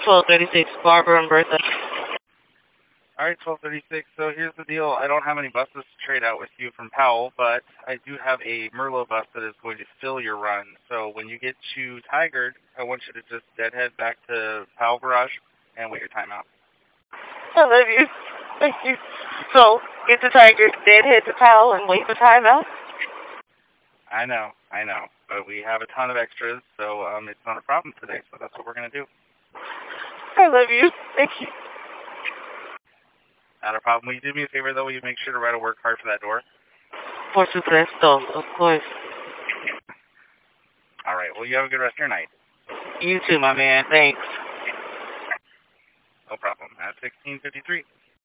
1236, Barbara and Bertha. Alright, 1236, so here's the deal. I don't have any buses to trade out with you from Powell, but I do have a Merlot bus that is going to fill your run. So when you get to Tigard, I want you to just deadhead back to Powell Garage and wait your time out. I love you. Thank you. So, get to Tigard, deadhead to Powell, and wait for time out? I know. But we have a ton of extras, so it's not a problem today, so that's what we're going to do. I love you. Thank you. Not a problem. Will you do me a favor, though? Will you make sure to write a work card for that door? Por supuesto, of course. All right. Well, you have a good rest of your night. You too, my man. Thanks. No problem. At 16:53.